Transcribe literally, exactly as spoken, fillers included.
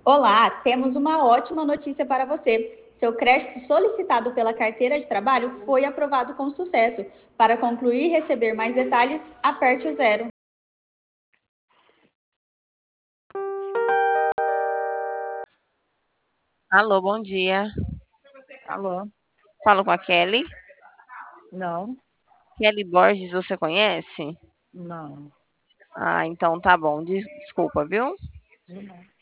Olá, temos uma ótima notícia para você. Seu crédito solicitado pela carteira de trabalho foi aprovado com sucesso. Para concluir e receber mais detalhes, aperte o zero. Alô, bom dia. Alô? Falo com a Kelly. Não, Kelly Borges, você conhece? não, Ah, então tá bom. Des- Desculpa, viu? não.